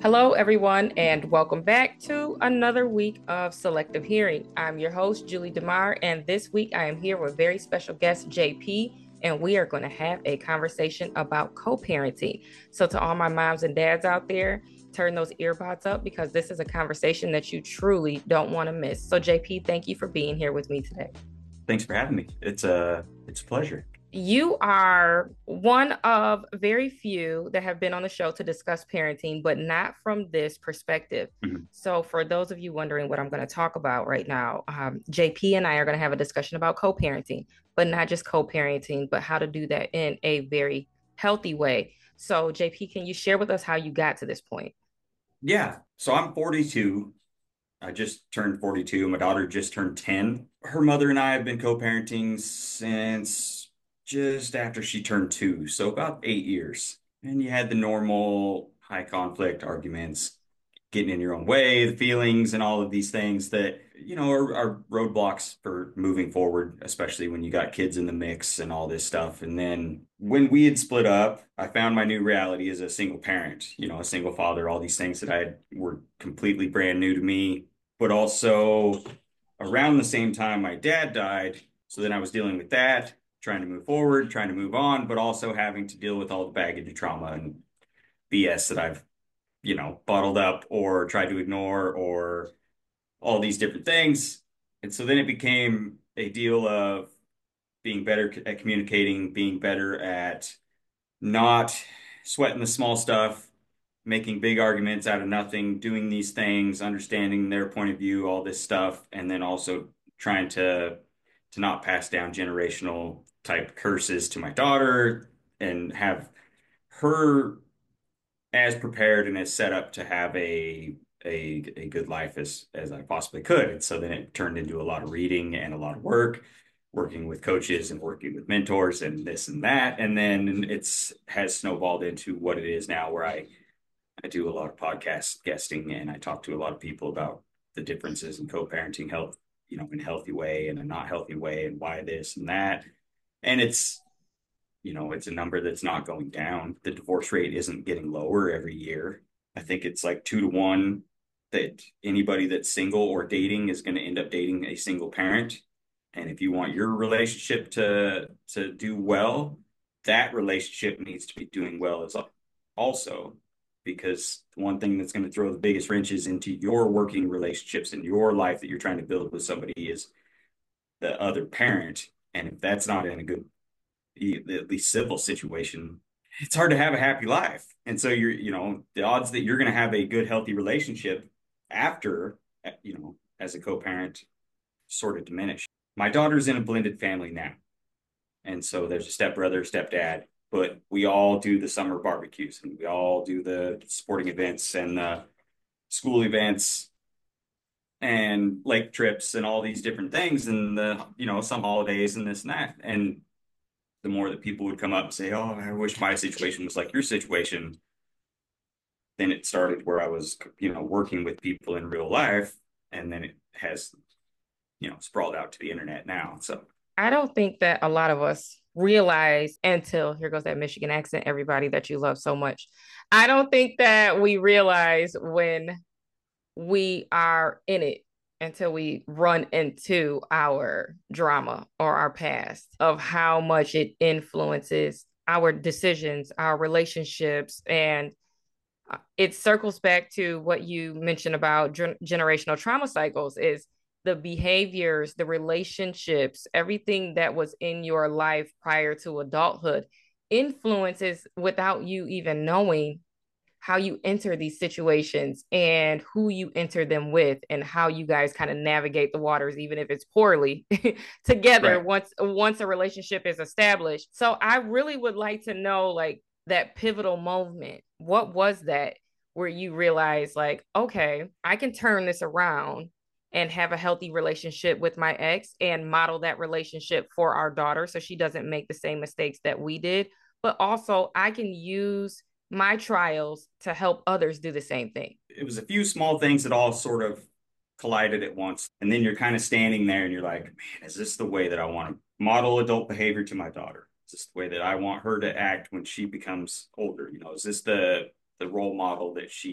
Hello, everyone, and welcome back to another week of Selective Hearing. I'm your host, Julie DeMar, and this week I am here with very special guest, JP, and we are going to have a conversation about co parenting. So, to all my moms and dads out there, turn those earbuds up because this is a conversation that you truly don't want to miss. So, JP, thank you for being here with me today. Thanks for having me. It's a pleasure. You are one of very few that have been on the show to discuss parenting, but not from this perspective. Mhm. So, for those of you wondering what I'm going to talk about right now, JP and I are going to have a discussion about co parenting, but not just co parenting, but how to do that in a very healthy way. So, JP, can you share with us how you got to this point? Yeah. So I'm 42. I just turned 42. My daughter just turned 10. Her mother and I have been co-parenting since just after she turned 2, so about 8 years. And you had the normal high conflict arguments, getting in your own way, the feelings, and all of these things that, are roadblocks for moving forward, especially when you got kids in the mix and all this stuff. And then when we had split up, I found my new reality as a single parent, a single father, all these things that were completely brand new to me. But also around the same time my dad died. So then I was dealing with that, trying to move forward, trying to move on, but also having to deal with all the baggage of trauma and BS that I've bottled up or tried to ignore or all these different things. And so then it became a deal of being better at communicating, being better at not sweating the small stuff, making big arguments out of nothing, doing these things, understanding their point of view, all this stuff, and then also trying to not pass down generational type curses to my daughter and have her as prepared and as set up to have a good life as I possibly could. And so then it turned into a lot of reading and a lot of work, working with coaches and working with mentors and this and that. And then it's has snowballed into what it is now, where I do a lot of podcast guesting and I talk to a lot of people about the differences in co-parenting health, in a healthy way and a not healthy way and why this and that. And it's a number that's not going down. The divorce rate isn't getting lower every year. I think it's like 2 to 1 that anybody that's single or dating is going to end up dating a single parent. And if you want your relationship to do well, that relationship needs to be doing well as also, because the one thing that's going to throw the biggest wrenches into your working relationships in your life that you're trying to build with somebody is the other parent. And if that's not in a good, at least civil situation, it's hard to have a happy life. And so the odds that you're going to have a good, healthy relationship after, as a co-parent sort of diminish. My daughter's in a blended family now. And so there's a stepbrother, stepdad, but we all do the summer barbecues and we all do the sporting events and the school events and lake trips and all these different things and some holidays and this and that. And the more that people would come up and say, "Oh, I wish my situation was like your situation," then it started where I was, working with people in real life, and then it has, sprawled out to the internet now. So, I don't think that a lot of us realize until here goes that Michigan accent, everybody that you love so much. I don't think that we realize when we are in it until we run into our drama or our past of how much it influences our decisions, our relationships, and it circles back to what you mentioned about generational trauma cycles is the behaviors, the relationships, everything that was in your life prior to adulthood influences without you even knowing how you enter these situations and who you enter them with and how you guys kind of navigate the waters even if it's poorly together right. once a relationship is established. So I really would like to know like that pivotal moment. What was that where you realize like, okay, I can turn this around and have a healthy relationship with my ex and model that relationship for our daughter so she doesn't make the same mistakes that we did, but also I can use my trials to help others do the same thing. It was a few small things that all sort of collided at once. And then you're kind of standing there and you're like, man, is this the way that I want to model adult behavior to my daughter? Is this the way that I want her to act when she becomes older? Is this the role model that she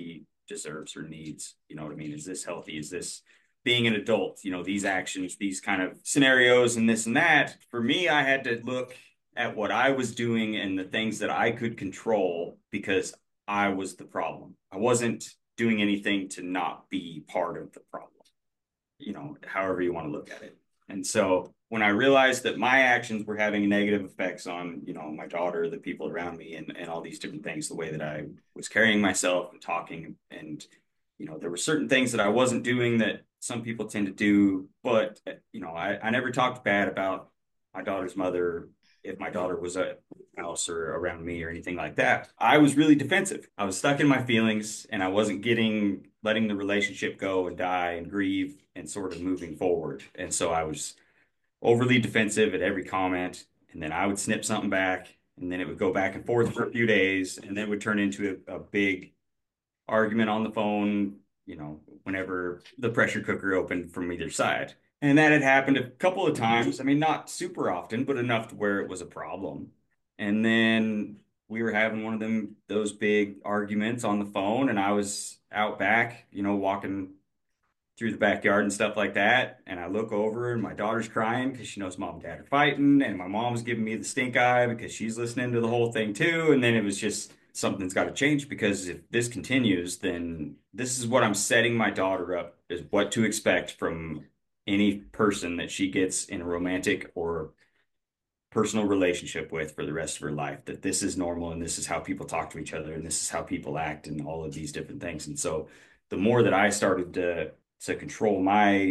deserves or needs. You know what I mean? Is this healthy? Is this being an adult? You know, these actions, these kind of scenarios and this and that. For me, I had to look at what I was doing and the things that I could control because I was the problem. I wasn't doing anything to not be part of the problem, you know, however you want to look at it. And so when I realized that my actions were having negative effects on, you know, my daughter, the people around me, and all these different things, the way that I was carrying myself and talking, and, you know, there were certain things that I wasn't doing that some people tend to do, but, you know, I never talked bad about my daughter's mother if my daughter was at house or around me or anything like that. I was really defensive. I was stuck in my feelings and I wasn't letting the relationship go and die and grieve and sort of moving forward. And so I was overly defensive at every comment, and then I would snip something back, and then it would go back and forth for a few days, and then it would turn into a big argument on the phone, you know, whenever the pressure cooker opened from either side. And that had happened a couple of times. I mean, not super often, but enough to where it was a problem. And then we were having one of those big arguments on the phone, and I was out back, you know, walking through the backyard and stuff like that. And I look over and my daughter's crying because she knows mom and dad are fighting. And my mom's giving me the stink eye because she's listening to the whole thing too. And then it was just something's got to change because if this continues, then this is what I'm setting my daughter up is what to expect from any person that she gets in a romantic or personal relationship with for the rest of her life, that this is normal and this is how people talk to each other and this is how people act and all of these different things. And so the more that I started to control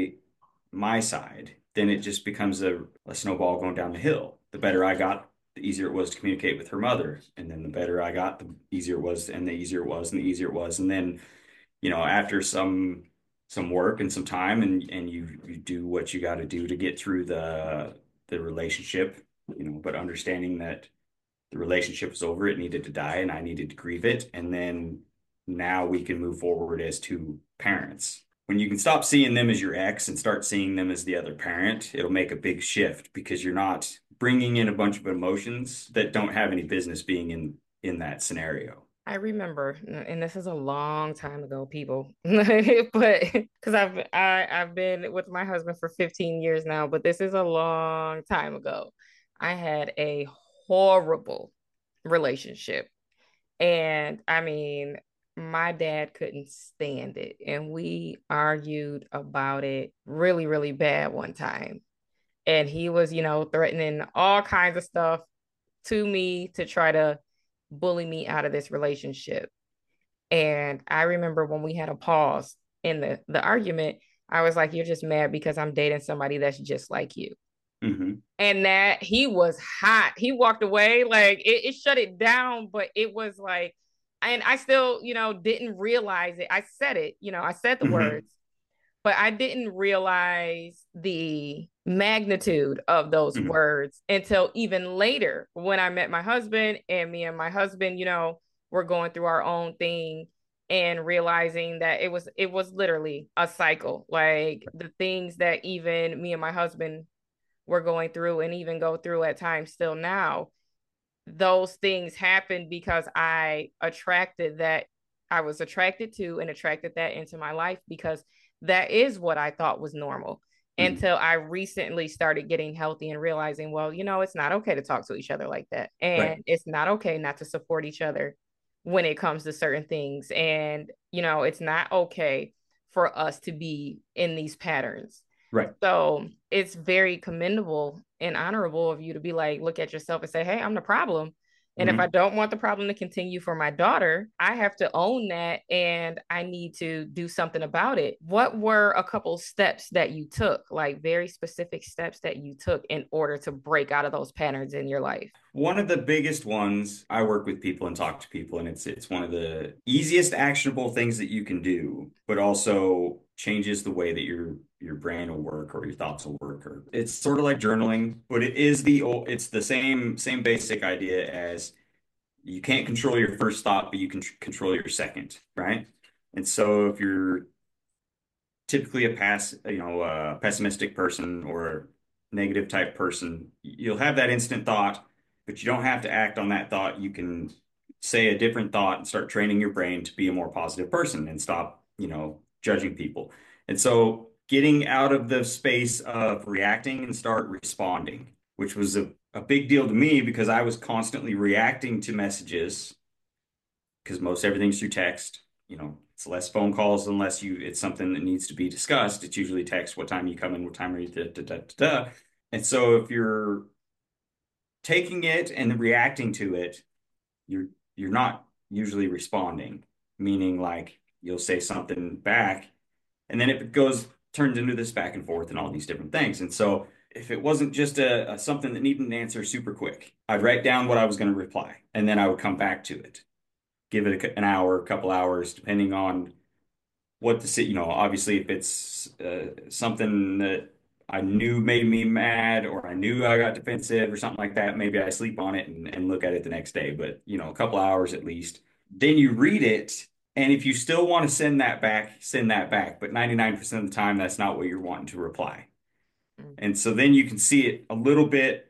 my side, then it just becomes a snowball going down the hill. The better I got, the easier it was to communicate with her mother. And then the better I got, the easier it was, and the easier it was, and the easier it was. And then, you know, after some work and some time and you do what you got to do to get through the relationship, you know, but understanding that the relationship was over, it needed to die, and I needed to grieve it. And then now we can move forward as two parents. When you can stop seeing them as your ex and start seeing them as the other parent, it'll make a big shift because you're not bringing in a bunch of emotions that don't have any business being in that scenario. I remember, and this is a long time ago, people, but because I've been with my husband for 15 years now, but this is a long time ago. I had a horrible relationship. And I mean, my dad couldn't stand it. And we argued about it really, really bad one time. And he was, you know, threatening all kinds of stuff to me to try to bully me out of this relationship. And I remember when we had a pause in the argument, I was like, "You're just mad because I'm dating somebody that's just like you." Mm-hmm. And that he was hot. He walked away, like it shut it down, but it was like, and I still, you know, didn't realize it. I said it, you know, I said the Mm-hmm. words, but I didn't realize the magnitude of those Mm-hmm. words until even later when I met my husband and me and my husband, you know, were going through our own thing and realizing that it was literally a cycle. Like the things that even me and my husband were going through and even go through at times still now, those things happened because I was attracted to and attracted that into my life because that is what I thought was normal Mm-hmm. until I recently started getting healthy and realizing, well, you know, it's not okay to talk to each other like that. Right. And it's not okay not to support each other when it comes to certain things. And, you know, it's not okay for us to be in these patterns. Right. So it's very commendable and honorable of you to be like, look at yourself and say, hey, I'm the problem. And if I Mm-hmm. don't want the problem to continue for my daughter, I have to own that and I need to do something about it. What were a couple steps that you took, like very specific steps that you took in order to break out of those patterns in your life? One of the biggest ones, I work with people and talk to people, and it's one of the easiest actionable things that you can do, but also changes the way that your brain will work or your thoughts will work. Or it's sort of like journaling, but it's the same basic idea as you can't control your first thought, but you can control your second, right? And so if you're typically a pessimistic person or a negative type person, you'll have that instant thought, but you don't have to act on that thought. You can say a different thought and start training your brain to be a more positive person and stop, judging people. And so getting out of the space of reacting and start responding, which was a big deal to me because I was constantly reacting to messages because most everything's through text. It's less phone calls unless it's something that needs to be discussed. It's usually text, what time you come in, what time are you, da, da, da, da, da. And so if you're taking it and reacting to it, you're not usually responding, meaning like you'll say something back and then it turns into this back and forth and all these different things. And so if it wasn't just a something that needed an answer super quick, I'd write down what I was going to reply and then I would come back to it, give it an hour, a couple hours, depending on what to say. Obviously, if it's something that I knew made me mad or I knew I got defensive or something like that, maybe I sleep on it and look at it the next day. But, a couple hours at least. Then you read it. And if you still want to send that back, send that back. But 99% of the time, that's not what you're wanting to reply. Mm. And so then you can see it a little bit,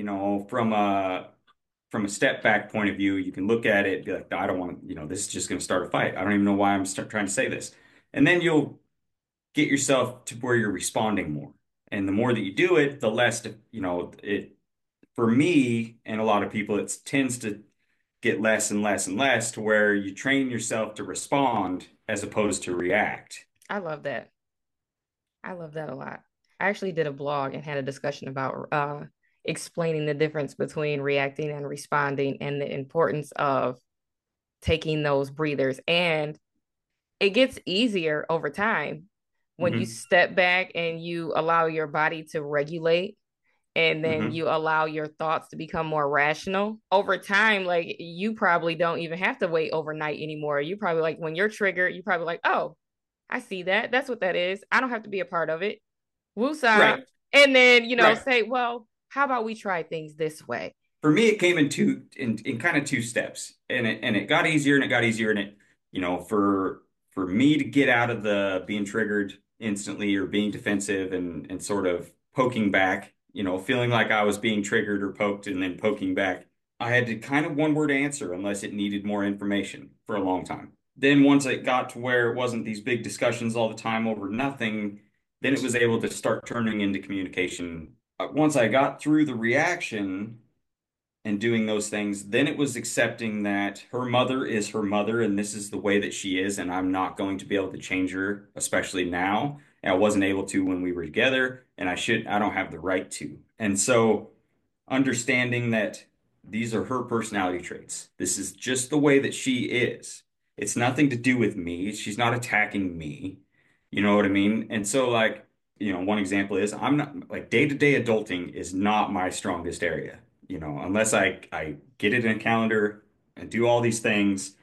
from a step back point of view. You can look at it, be like, "No, I don't want to, this is just going to start a fight. I don't even know why I'm trying to say this." And then you'll get yourself to where you're responding more. And the more that you do it, the less, it, for me and a lot of people, it tends to get less and less and less to where you train yourself to respond as opposed to react. I love that. I love that a lot. I actually did a blog and had a discussion about explaining the difference between reacting and responding and the importance of taking those breathers. And it gets easier over time when you Hmm. step back and you allow your body to regulate and then Hmm. you allow your thoughts to become more rational over time. Like you probably don't even have to wait overnight anymore. You probably like when you're triggered, you probably like, oh, I see that. That's what that is. I don't have to be a part of it. Woosah. Right, And then, right. say, well, how about we try things this way? For me, it came in kind of two steps, and it got easier and it got easier, and it, for me to get out of the being triggered instantly or being defensive and sort of poking back, feeling like I was being triggered or poked and then poking back. I had to kind of one word answer unless it needed more information for a long time. Then once it got to where it wasn't these big discussions all the time over nothing, then it was able to start turning into communication. Once I got through the reaction and doing those things, then it was accepting that her mother is her mother and this is the way that she is, and I'm not going to be able to change her, especially now. And I wasn't able to when we were together, and I don't have the right to. And so understanding that these are her personality traits. This is just the way that she is. It's nothing to do with me. She's not attacking me. You know what I mean? And so like, one example is I'm not like day-to-day adulting is not my strongest area. Unless I get it in a calendar and do all these things,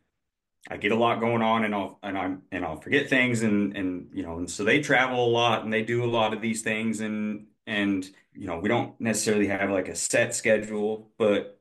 I get a lot going on and I'll forget things and so they travel a lot and they do a lot of these things and we don't necessarily have like a set schedule, but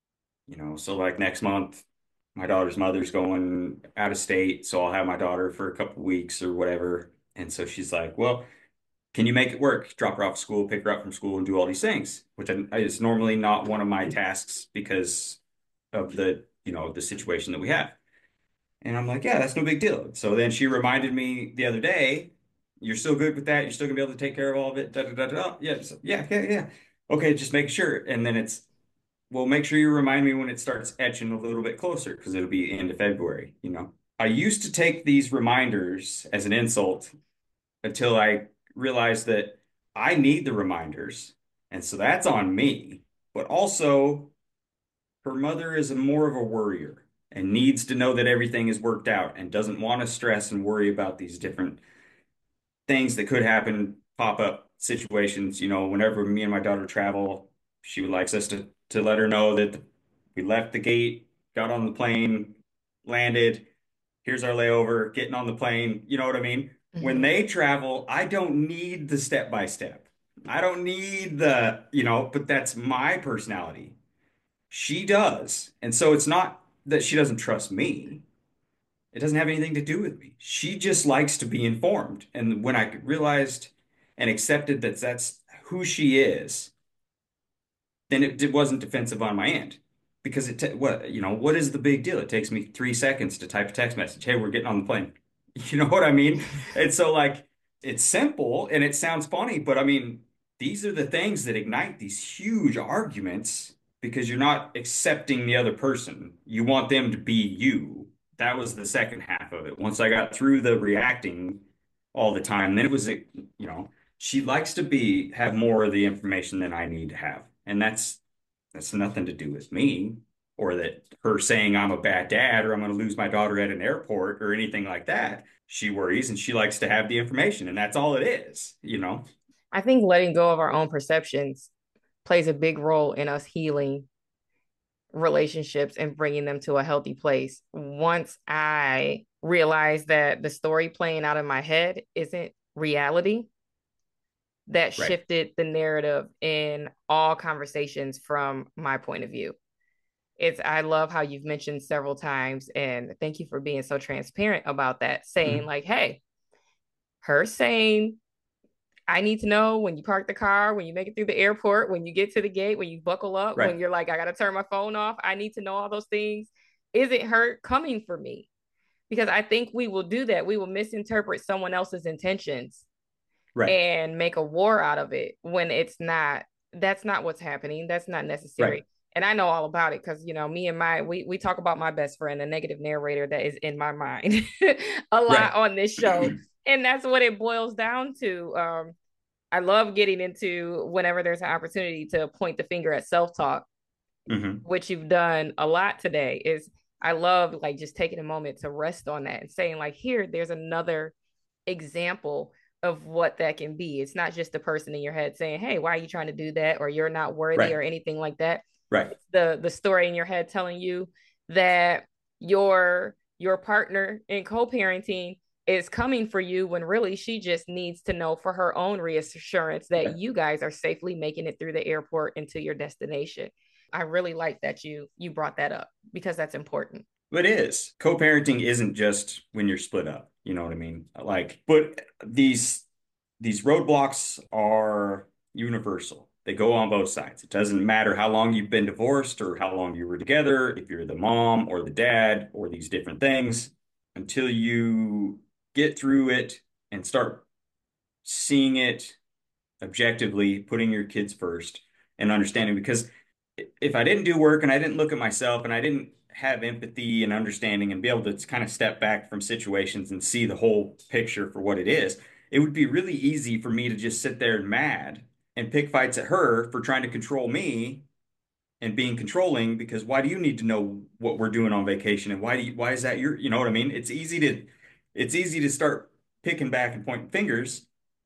so like next month my daughter's mother's going out of state, so I'll have my daughter for a couple weeks or whatever. And so she's like, "Well, can you make it work? Drop her off to school, pick her up from school, and do all these things," which is normally not one of my tasks because of the situation that we have. And I'm like, "Yeah, that's no big deal." So then she reminded me the other day, "You're still good with that? You're still gonna be able to take care of all of it?" Da, da, da, da. Yeah, yeah, yeah, yeah. Okay, just make sure. And then well, make sure you remind me when it starts etching a little bit closer because it'll be end of February. I used to take these reminders as an insult until I realized that I need the reminders. And so that's on me. But also, her mother is more of a worrier and needs to know that everything is worked out and doesn't want to stress and worry about these different things that could happen, pop up situations. Whenever me and my daughter travel, she would like us to let her know that we left the gate, got on the plane, landed. Here's our layover, getting on the plane. You know what I mean? When Mm-hmm. they travel, I don't need the step by step. I don't need but that's my personality. She does. And so it's not that she doesn't trust me. It doesn't have anything to do with me. She just likes to be informed. And when I realized and accepted that that's who she is, then it wasn't defensive on my end. because what is the big deal? It takes me 3 seconds to type a text message. Hey, we're getting on the plane. You know what I mean? And so like it's simple and it sounds funny, but I mean, these are the things that ignite these huge arguments because you're not accepting the other person. You want them to be you. That was the second half of it. Once I got through the reacting all the time, then it was, she likes to have more of the information than I need to have. And that's nothing to do with me or that her saying I'm a bad dad or I'm going to lose my daughter at an airport or anything like that. She worries and she likes to have the information, and that's all it is. I think letting go of our own perceptions plays a big role in us healing relationships and bringing them to a healthy place. Once I realized that the story playing out in my head isn't reality, that Right. shifted the narrative in all conversations from my point of view. I love how you've mentioned several times, and thank you for being so transparent about that, saying Mhm. like, hey, her saying I need to know when you park the car, when you make it through the airport, when you get to the gate, when you buckle up, when Right. you're like, I got to turn my phone off. I need to know all those things. Isn't her coming for me? Because I think we will do that. We will misinterpret someone else's intentions Right. and make a war out of it when it's not. That's not what's happening. That's not Right. necessary. And I know all about it because me and we talk about my best friend, a negative narrator that is in my mind a lot Right. on this show. And that's what it boils down to. I love getting into whenever there's an opportunity to point the finger at self-talk, Hmm. which you've done a lot today. Is I love like just taking a moment to rest on that and saying like, here, there's another example of what that can be. It's not just the person in your head saying, hey, why are you trying to do that? Or you're not worthy Right. or anything like that. Right. It's the story in your head telling you that your partner in co-parenting is coming for you when really she just needs to know for her own reassurance that Right. you guys are safely making it through the airport into your destination. I really like that you brought that up because that's important. But it is. Co-parenting isn't just when you're split up. You know what I mean? Like, but these roadblocks are universal. They go on both sides. It doesn't matter how long you've been divorced or how long you were together, if you're the mom or the dad or these different things, until you get through it and start seeing it objectively, putting your kids first and understanding. Because if I didn't do work and I didn't look at myself and I didn't have empathy and understanding and be able to kind of step back from situations and see the whole picture for what it is, it would be really easy for me to just sit there and mad and pick fights at her for trying to control me and being controlling because why do you need to know what we're doing on vacation and why is that you know what I mean? It's easy to start picking back and pointing fingers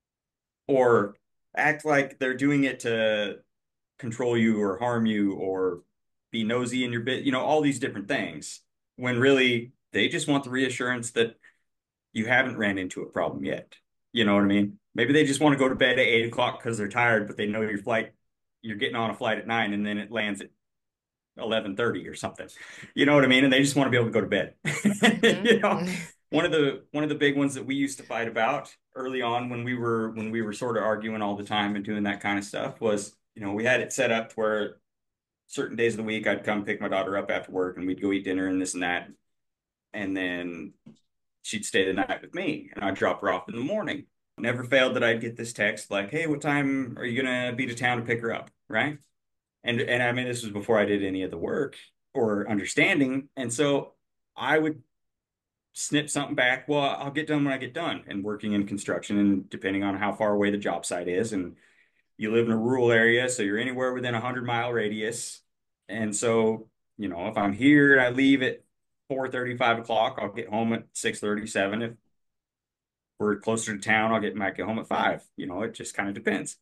or act like they're doing it to control you or harm you or be nosy in your bit, all these different things, when really they just want the reassurance that you haven't ran into a problem yet. You know what I mean? Maybe they just want to go to bed at 8 o'clock because they're tired, but they know you're getting on a flight at 9 and then it lands at 11:30 or something. You know what I mean? And they just want to be able to go to bed. You know, Mm-hmm. one of the big ones that we used to fight about early on when we were sort of arguing all the time and doing that kind of stuff was, we had it set up to where certain days of the week I'd come pick my daughter up after work and we'd go eat dinner and this and that. And then she'd stay the night with me and I'd drop her off in the morning. Never failed that I'd get this text like, "Hey, what time are you gonna be to town to pick her up?" Right? And I mean, this was before I did any of the work or understanding. And so I would snip something back. Well, I'll get done when I get done. And working in construction, and depending on how far away the job site is, and you live in a rural area, so you're anywhere within a 100-mile radius. And so, if I'm here and I leave at 4:30, 5 o'clock, I'll get home at 6:37. If we're closer to town, might get home at 5. It just kind of depends.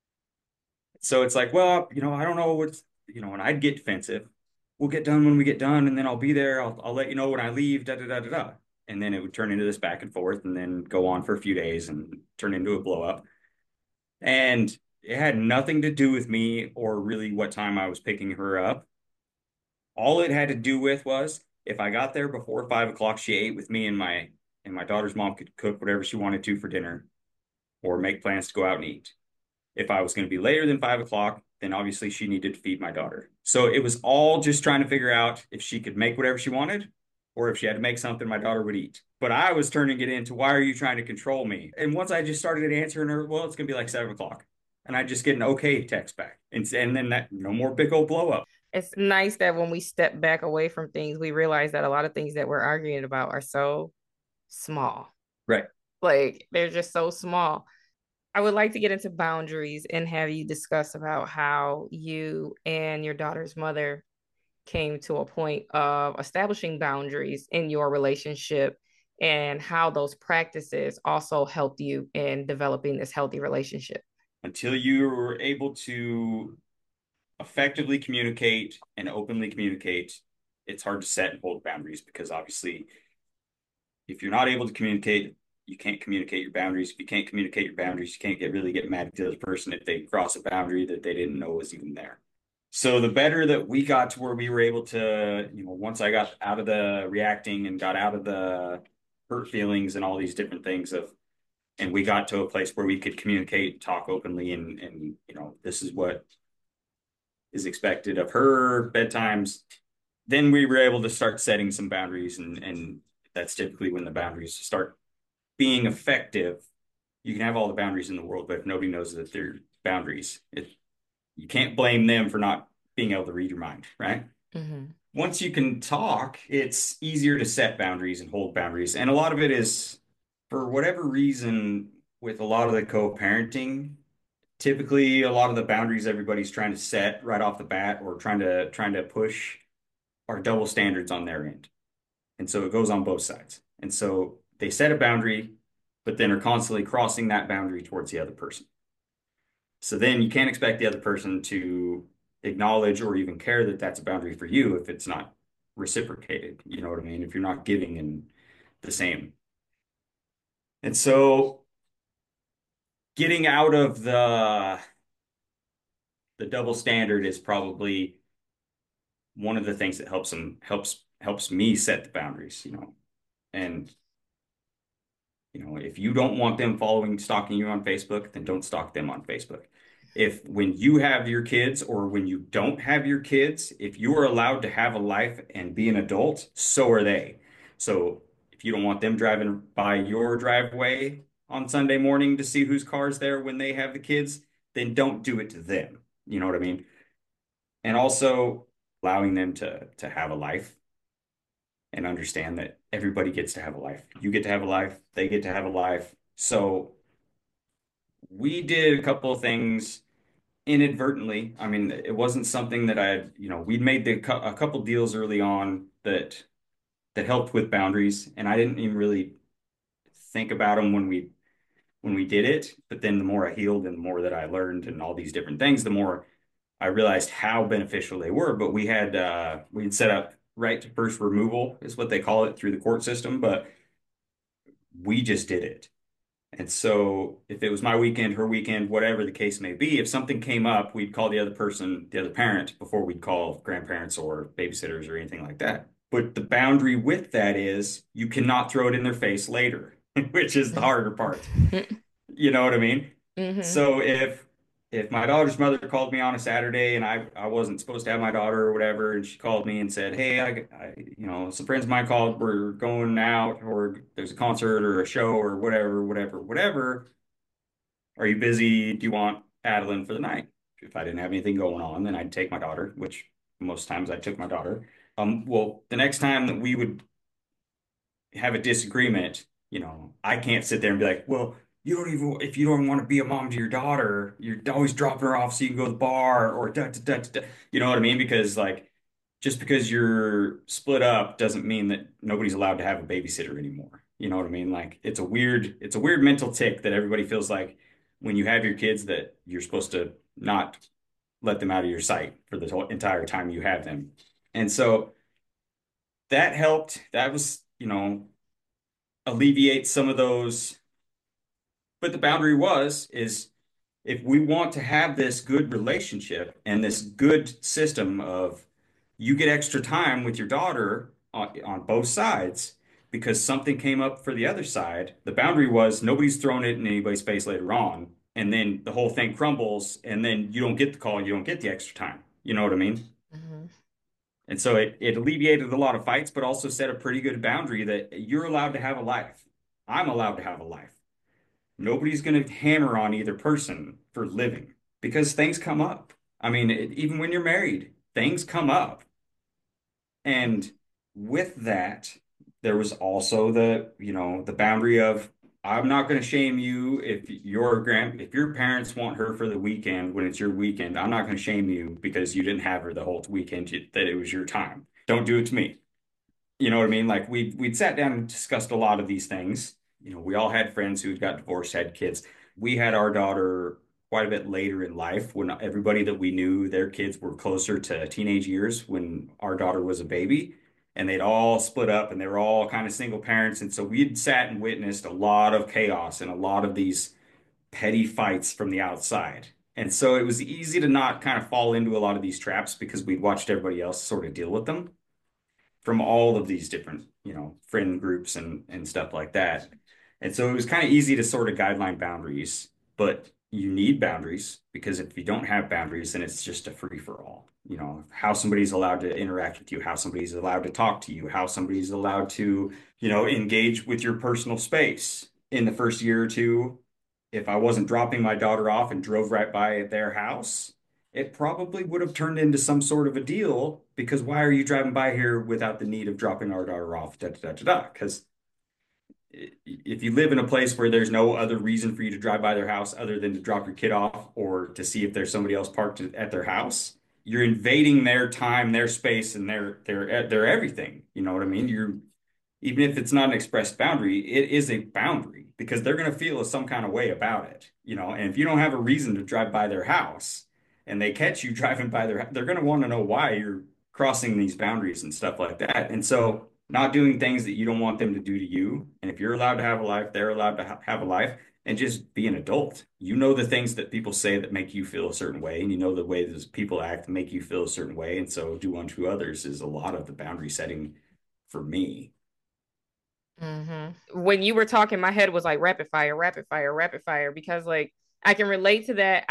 So it's like, well, I don't know and I'd get defensive. We'll get done when we get done, and then I'll be there. I'll let you know when I leave, da da da da da. And then it would turn into this back and forth and then go on for a few days and turn into a blow up. And it had nothing to do with me or really what time I was picking her up. All it had to do with was if I got there before 5 o'clock, she ate with me and my daughter's mom could cook whatever she wanted to for dinner or make plans to go out and eat. If I was going to be later than 5 o'clock, then obviously she needed to feed my daughter. So it was all just trying to figure out if she could make whatever she wanted or if she had to make something my daughter would eat. But I was turning it into, why are you trying to control me? And once I just started answering her, well, it's going to be like 7 o'clock. And I just get an okay text back. And then that, no more big old blow up. It's nice that when we step back away from things, we realize that a lot of things that we're arguing about are so small. Right. Like they're just so small. I would like to get into boundaries and have you discuss about how you and your daughter's mother came to a point of establishing boundaries in your relationship and how those practices also helped you in developing this healthy relationship. Until you were able to effectively communicate and openly communicate, it's hard to set and hold boundaries because obviously, if you're not able to communicate, you can't communicate your boundaries. If you can't communicate your boundaries, you can't really get mad at the other person if they cross a boundary that they didn't know was even there. So the better that we got to where we were able to, once I got out of the reacting and got out of the hurt feelings and all these different things and we got to a place where we could communicate, talk openly, and this is what is expected of her bedtimes. Then we were able to start setting some boundaries, and that's typically when the boundaries start being effective. You can have all the boundaries in the world, but if nobody knows that they're boundaries, you can't blame them for not being able to read your mind, right? Mm-hmm. Once you can talk, it's easier to set boundaries and hold boundaries. And a lot of it is, for whatever reason, with a lot of the co-parenting, typically a lot of the boundaries everybody's trying to set right off the bat or trying to push are double standards on their end. And so it goes on both sides. And so they set a boundary, but then are constantly crossing that boundary towards the other person. So then you can't expect the other person to acknowledge or even care that that's a boundary for you if it's not reciprocated. You know what I mean? If you're not giving in the same. And so getting out of the double standard is probably one of the things that helps me set the boundaries, And if you don't want them stalking you on Facebook, then don't stalk them on Facebook. If when you have your kids or when you don't have your kids, if you are allowed to have a life and be an adult, so are they. So if you don't want them driving by your driveway on Sunday morning to see whose car's there when they have the kids, then don't do it to them. You know what I mean? And also allowing them to have a life and understand that everybody gets to have a life. You get to have a life, they get to have a life. So we did a couple of things inadvertently. I mean, it wasn't something that we'd made a couple deals early on that helped with boundaries, and I didn't even really think about them when we did it. But then the more I healed and the more that I learned and all these different things, the more I realized how beneficial they were. But we had set up right to first removal is what they call it through the court system, but we just did it. And so if it was my weekend, her weekend, whatever the case may be, if something came up, we'd call the other person, the other parent, before we'd call grandparents or babysitters or anything like that. But the boundary with that is you cannot throw it in their face later, which is the harder part. You know what I mean? Mm-hmm. So if my daughter's mother called me on a Saturday and I wasn't supposed to have my daughter or whatever, and she called me and said, "Hey, some friends of mine called, we're going out, or there's a concert or a show or whatever, whatever, whatever. Are you busy? Do you want Adeline for the night?" If I didn't have anything going on, then I'd take my daughter, which most times I took my daughter. Well, the next time that we would have a disagreement, I can't sit there and be like, well, if you don't want to be a mom to your daughter, you're always dropping her off so you can go to the bar or da, da, da, da, da. You know what I mean? Because like, just because you're split up doesn't mean that nobody's allowed to have a babysitter anymore. You know what I mean? Like, it's a weird mental tick that everybody feels like when you have your kids that you're supposed to not let them out of your sight for the whole entire time you have them. And so that helped. That was, alleviate some of those. But the boundary is if we want to have this good relationship and this good system of you get extra time with your daughter on both sides because something came up for the other side, the boundary was nobody's throwing it in anybody's face later on. and then the whole thing crumbles, and then you don't get the call, you don't get the extra time. You know what I mean? Mm-hmm. And so it alleviated a lot of fights, but also set a pretty good boundary that you're allowed to have a life. I'm allowed to have a life. Nobody's going to hammer on either person for living because things come up. I mean, even when you're married, things come up. And with that, there was also the boundary of I'm not going to shame you if your parents want her for the weekend when it's your weekend. I'm not going to shame you because you didn't have her the whole weekend that it was your time. Don't do it to me. You know what I mean? Like we'd sat down and discussed a lot of these things. We all had friends who got divorced, had kids. We had our daughter quite a bit later in life when everybody that we knew, their kids were closer to teenage years when our daughter was a baby, and they'd all split up and they were all kind of single parents. And so we'd sat and witnessed a lot of chaos and a lot of these petty fights from the outside. And so it was easy to not kind of fall into a lot of these traps because we'd watched everybody else sort of deal with them from all of these different, friend groups and stuff like that. And so it was kind of easy to sort of guideline boundaries, but you need boundaries because if you don't have boundaries, then it's just a free for all. How somebody's allowed to interact with you, how somebody's allowed to talk to you, how somebody's allowed to, engage with your personal space. In the first year or two, if I wasn't dropping my daughter off and drove right by at their house, it probably would have turned into some sort of a deal because why are you driving by here without the need of dropping our daughter off? Da, da, da, da, da. Because if you live in a place where there's no other reason for you to drive by their house other than to drop your kid off or to see if there's somebody else parked at their house, you're invading their time, their space, and their everything. You know what I mean? Even if it's not an expressed boundary, it is a boundary because they're going to feel some kind of way about it. And if you don't have a reason to drive by their house and they catch you driving by they're going to want to know why you're crossing these boundaries and stuff like that. And so, not doing things that you don't want them to do to you. And if you're allowed to have a life, they're allowed to have a life and just be an adult. You know the things that people say that make you feel a certain way, and you know the way those people act that make you feel a certain way. And so, do unto others is a lot of the boundary setting for me. When you were talking, my head was like rapid fire, rapid fire, rapid fire, because like I can relate to that.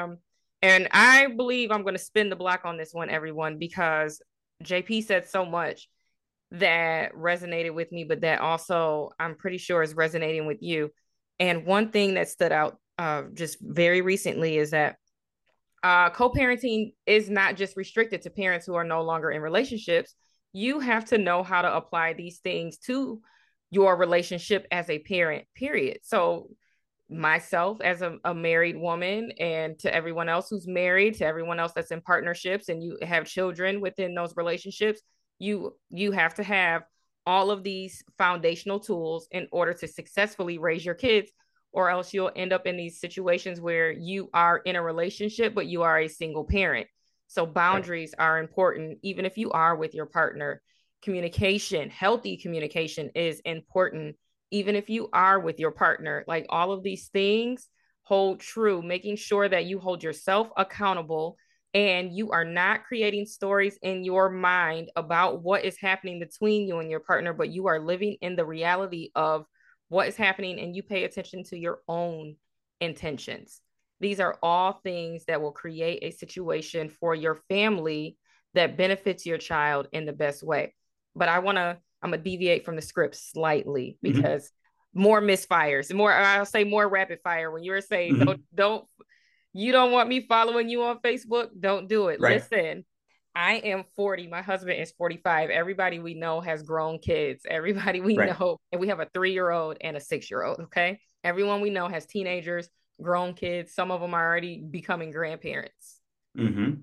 And I believe I'm going to spin the block on this one, everyone, because JP said so much that resonated with me, but that also I'm pretty sure is resonating with you. And one thing that stood out just very recently is that co-parenting is not just restricted to parents who are no longer in relationships. You have to know how to apply these things to your relationship as a parent, period. So myself as a married woman, and to everyone else who's married, to everyone else that's in partnerships and you have children within those relationships, you have to have all of these foundational tools in order to successfully raise your kids, or else you'll end up in these situations where you are in a relationship but you are a single parent. So Right. boundaries are important even if you are with your partner. Communication, healthy communication is important even if you are with your partner. Like all of these things hold true, making sure that you hold yourself accountable and you are not creating stories in your mind about what is happening between you and your partner, but you are living in the reality of what is happening and you pay attention to your own intentions. These are all things that will create a situation for your family that benefits your child in the best way. But I'm gonna deviate from the script slightly Mhm. because more misfires, more I'll say more rapid fire. When you were saying Mhm. don't you don't want me following you on Facebook, don't do it. Right. Listen, I am 40. My husband is 45. Everybody we know has grown kids. Everybody we Right. know, and we have a 3-year old and a 6-year old. Okay. Everyone we know has teenagers, grown kids. Some of them are already becoming grandparents. Hmm.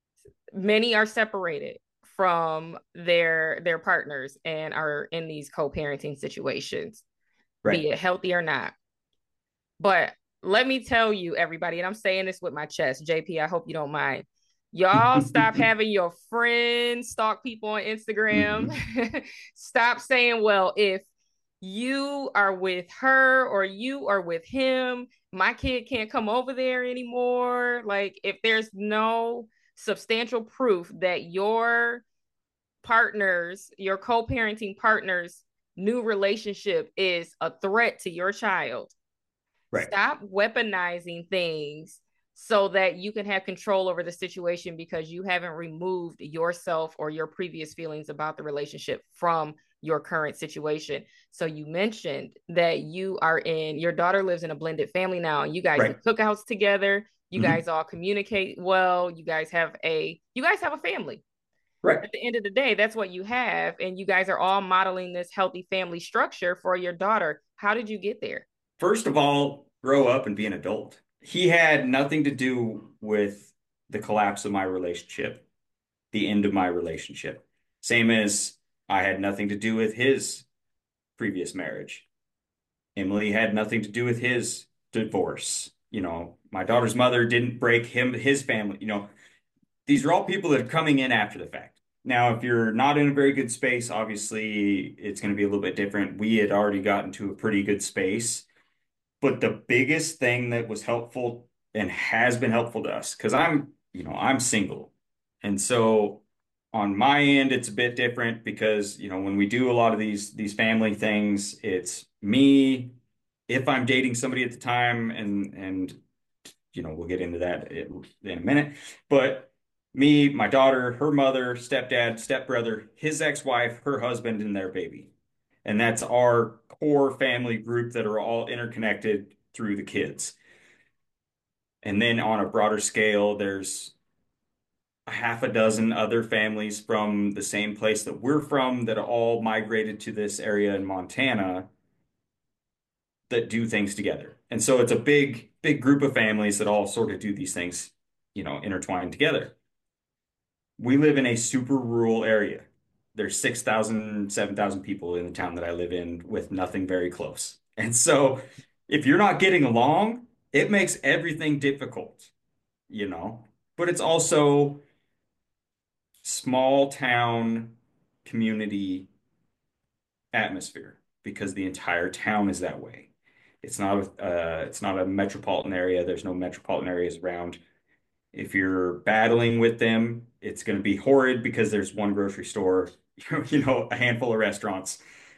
Many are separated from their partners and are in these co-parenting situations, Right. be it healthy or not. But let me tell you, everybody, and I'm saying this with my chest, JP, I hope you don't mind. Y'all stop having your friends stalk people on Instagram. Hmm. Stop saying, well, if you are with her or you are with him, my kid can't come over there anymore. Like, if there's no substantial proof that your co parenting partner's new relationship is a threat to your child, Right. Stop weaponizing things so that you can have control over the situation because you haven't removed yourself or your previous feelings about the relationship from your current situation. So you mentioned that your daughter lives in a blended family now, and you guys do Right. cookouts together. You Hmm. guys all communicate well. You guys have a family. Right. At the end of the day, that's what you have, and you guys are all modeling this healthy family structure for your daughter. How did you get there? First of all, grow up and be an adult. He had nothing to do with the collapse of my relationship, the end of my relationship. Same as I had nothing to do with his previous marriage. Emily had nothing to do with his divorce. My daughter's mother didn't break his family. These are all people that are coming in after the fact. Now, if you're not in a very good space, obviously it's going to be a little bit different. We had already gotten to a pretty good space. But the biggest thing that was helpful and has been helpful to us, because I'm single. And so on my end, it's a bit different because, when we do a lot of these family things, it's me, if I'm dating somebody at the time, and we'll get into that in a minute. But me, my daughter, her mother, stepdad, stepbrother, his ex-wife, her husband, and their baby. And that's our core family group that are all interconnected through the kids. And then on a broader scale, there's a half a dozen other families from the same place that we're from that all migrated to this area in Montana that do things together. And so it's a big, big group of families that all sort of do these things, intertwined together. We live in a super rural area. There's 6,000, 7,000 people in the town that I live in with nothing very close. And so if you're not getting along, it makes everything difficult, you know? But it's also small town community atmosphere because the entire town is that way. It's not a metropolitan area. There's no metropolitan areas around. If you're battling with them, it's going to be horrid because there's one grocery store, a handful of restaurants.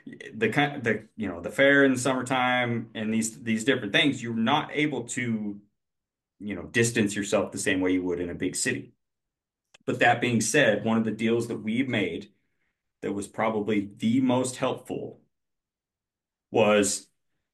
The fair in the summertime and these different things, you're not able to, distance yourself the same way you would in a big city. But that being said, one of the deals that we've made that was probably the most helpful was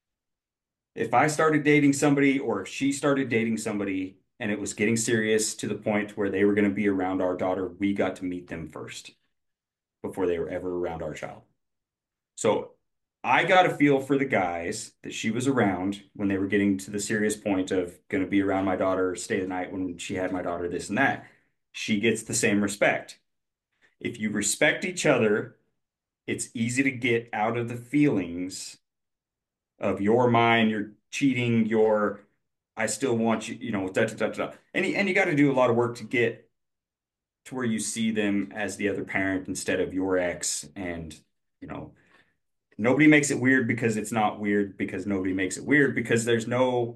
if I started dating somebody or if she started dating somebody and it was getting serious to the point where they were going to be around our daughter, we got to meet them first before they were ever around our child. So I got a feel for the guys that she was around when they were getting to the serious point of going to be around my daughter, stay the night when she had my daughter, this and that. She gets the same respect. If you respect each other, it's easy to get out of the feelings of your mind, you're cheating, I still want you, da da da da. And you got to do a lot of work to get to where you see them as the other parent instead of your ex. And, you know, nobody makes it weird because it's not weird because nobody makes it weird because there's no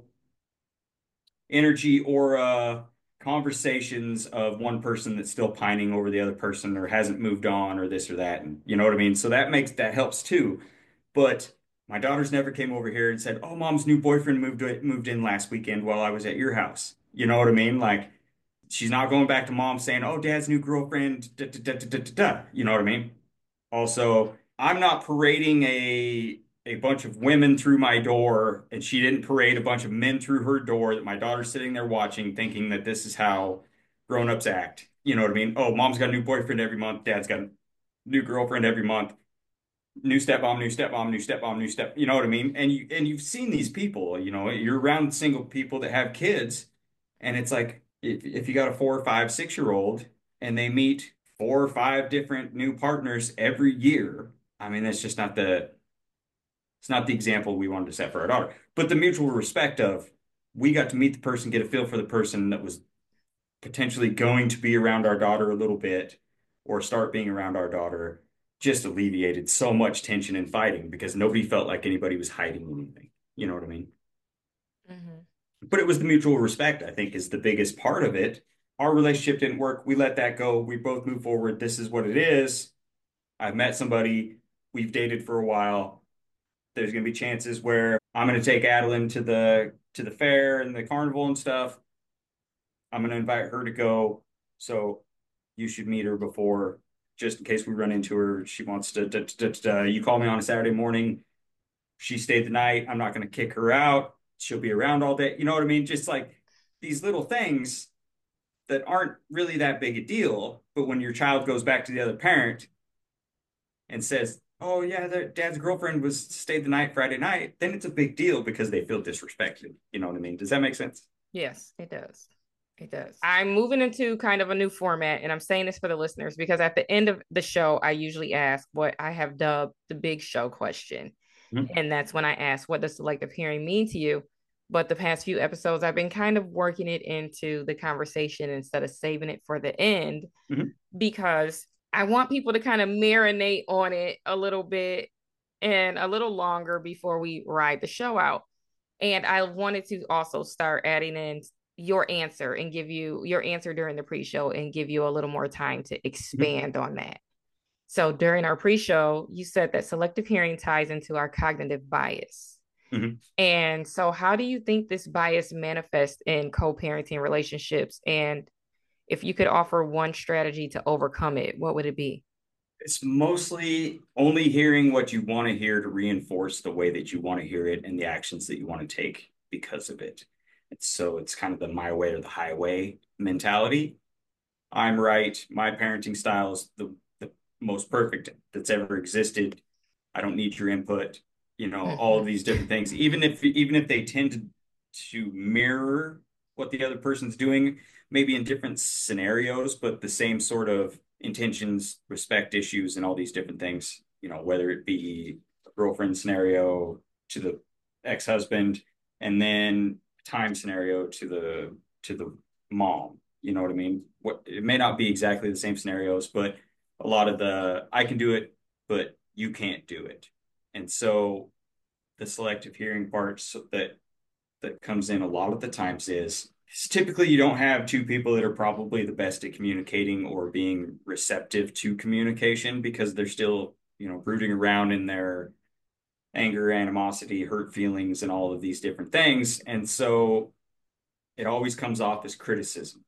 energy or conversations of one person that's still pining over the other person or hasn't moved on or this or that. And you know what I mean? So that helps too. But my daughters never came over here and said, "Oh, mom's new boyfriend moved in last weekend while I was at your house." You know what I mean? Like she's not going back to mom saying, "Oh, dad's new girlfriend." Da, da, da, da, da, da, da. You know what I mean? Also, I'm not parading a bunch of women through my door, and she didn't parade a bunch of men through her door that my daughter's sitting there watching, thinking that this is how grown-ups act. You know what I mean? Oh, mom's got a new boyfriend every month, dad's got a new girlfriend every month, new stepmom, new stepmom, new stepmom, new step. You know what I mean? And you've seen these people. You're around single people that have kids, and it's like if you got a 4 or 5, 6-year-old, and they meet 4 or 5 different new partners every year. I mean, that's just not it's not the example we wanted to set for our daughter. But the mutual respect of we got to meet the person, get a feel for the person that was potentially going to be around our daughter a little bit or start being around our daughter just alleviated so much tension and fighting because nobody felt like anybody was hiding anything. You know what I mean? Mm-hmm. But it was the mutual respect, I think, is the biggest part of it. Our relationship didn't work. We let that go. We both moved forward. This is what it is. I've met somebody. We've dated for a while. There's going to be chances where I'm going to take Adeline to the to the fair and the carnival and stuff. I'm going to invite her to go. So you should meet her before, just in case we run into her. She wants to, you call me on a Saturday morning. She stayed the night. I'm not going to kick her out. She'll be around all day. You know what I mean? Just like these little things that aren't really that big a deal. But when your child goes back to the other parent and says, "Oh yeah, their dad's girlfriend was stayed the night Friday night," then it's a big deal because they feel disrespected. You know what I mean? Does that make sense? Yes, it does. It does. I'm moving into kind of a new format, and I'm saying this for the listeners because at the end of the show, I usually ask what I have dubbed the big show question. Mhm. And that's when I ask, what does selective hearing mean to you? But the past few episodes, I've been kind of working it into the conversation instead of saving it for the end Mhm. because I want people to kind of marinate on it a little bit and a little longer before we ride the show out. And I wanted to also start adding in your answer and give you your answer during the pre-show and give you a little more time to Mhm. expand on that. So during our pre-show, you said that selective hearing ties into our cognitive bias. Mhm. And so how do you think this bias manifests in co-parenting relationships? And if you could offer one strategy to overcome it, what would it be? It's mostly only hearing what you want to hear to reinforce the way that you want to hear it and the actions that you want to take because of it. And so it's kind of the my way or the highway mentality. I'm right. My parenting style is the most perfect that's ever existed. I don't need your input. You know, all of Mm-hmm. these different things. Even if they tend to mirror what the other person's doing, maybe in different scenarios, but the same sort of intentions, respect issues, and all these different things. You know, whether it be a girlfriend scenario to the ex-husband, and then time scenario to the mom. You know what I mean? What it may not be exactly the same scenarios, but a lot of the I can do it, but you can't do it. And so the selective hearing parts that comes in a lot of the times is typically you don't have two people that are probably the best at communicating or being receptive to communication because they're still, brooding around in their anger, animosity, hurt feelings, and all of these different things. And so it always comes off as criticism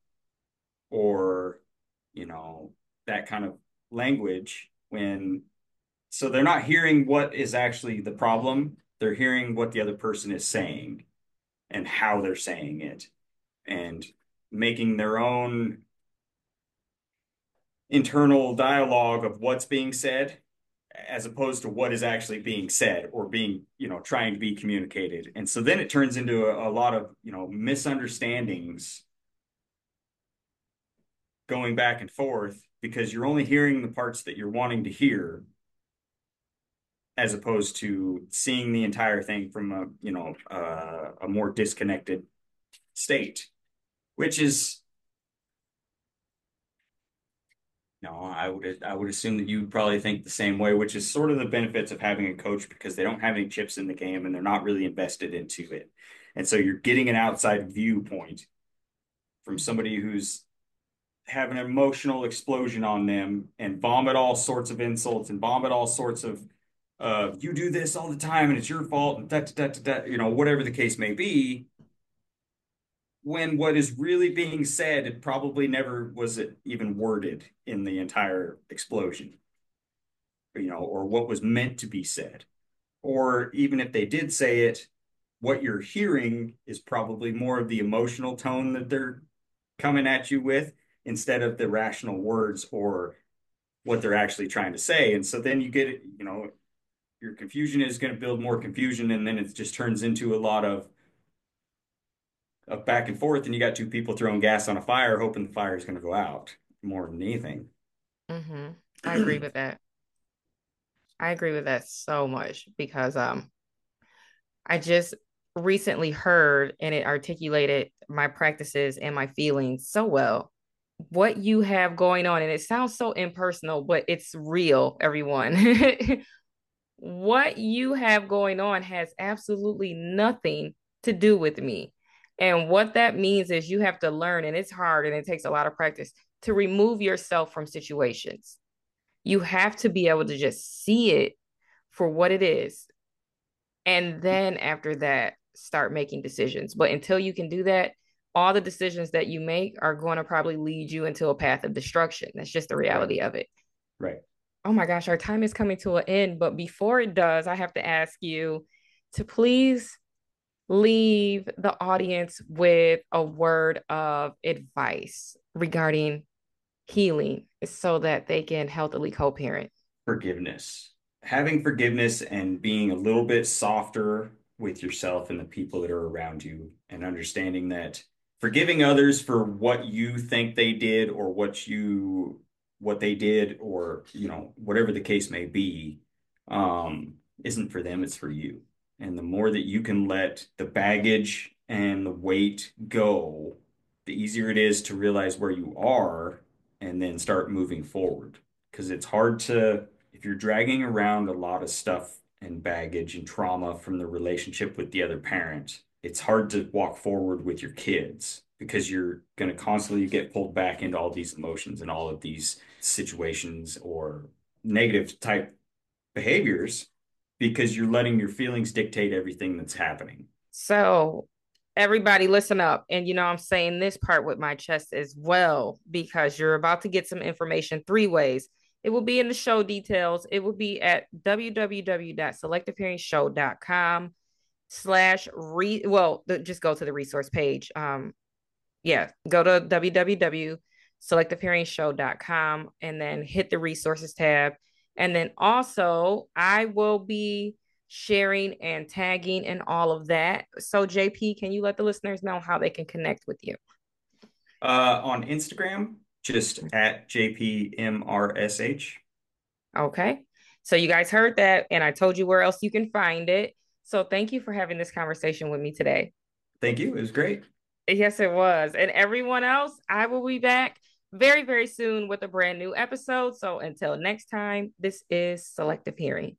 or, you know, that kind of language when so they're not hearing what is actually the problem. They're hearing what the other person is saying and how they're saying it and making their own internal dialogue of what's being said as opposed to what is actually being said or being, trying to be communicated. And so then it turns into a lot of, misunderstandings going back and forth because you're only hearing the parts that you're wanting to hear as opposed to seeing the entire thing from a more disconnected state, which is no, I would assume that you probably think the same way, which is sort of the benefits of having a coach because they don't have any chips in the game and they're not really invested into it. And so you're getting an outside viewpoint from somebody who's have an emotional explosion on them and vomit all sorts of insults and vomit all sorts of you do this all the time and it's your fault and whatever the case may be, when what is really being said, it probably never was it even worded in the entire explosion, or what was meant to be said. Or even if they did say it, what you're hearing is probably more of the emotional tone that they're coming at you with instead of the rational words or what they're actually trying to say. And so then you get it, your confusion is going to build more confusion, and then it just turns into a lot of back and forth, and you got two people throwing gas on a fire, hoping the fire is going to go out more than anything. Mm-hmm. I agree with that. I agree with that so much because I just recently heard and it articulated my practices and my feelings so well. What you have going on, and it sounds so impersonal, but it's real, everyone. What you have going on has absolutely nothing to do with me. And what that means is you have to learn, and it's hard and it takes a lot of practice to remove yourself from situations. You have to be able to just see it for what it is. And then after that, start making decisions. But until you can do that, all the decisions that you make are going to probably lead you into a path of destruction. That's just the Right. reality of it. Right. Oh my gosh, our time is coming to an end. But before it does, I have to ask you to please leave the audience with a word of advice regarding healing so that they can healthily co parent. Forgiveness. Having forgiveness and being a little bit softer with yourself and the people that are around you, and understanding that forgiving others for what you think they did or what they did, or whatever the case may be, isn't for them, it's for you. And the more that you can let the baggage and the weight go, the easier it is to realize where you are and then start moving forward. Because it's hard to, if you're dragging around a lot of stuff and baggage and trauma from the relationship with the other parent, it's hard to walk forward with your kids because you're going to constantly get pulled back into all these emotions and all of these situations or negative type behaviors because you're letting your feelings dictate everything that's happening. So, everybody, listen up. And, I'm saying this part with my chest as well, because you're about to get some information three ways. It will be in the show details. It will be at www.selectivehearingshow.com just go to the resource page. Yeah, go to www.selectivehearingshow.com and then hit the resources tab. And then also, I will be sharing and tagging and all of that. So, JP, can you let the listeners know how they can connect with you? On Instagram, just at JPMRSH. Okay. So, you guys heard that, and I told you where else you can find it. So, thank you for having this conversation with me today. Thank you. It was great. Yes, it was. And everyone else, I will be back very, very soon with a brand new episode. So until next time, this is Selective Hearing.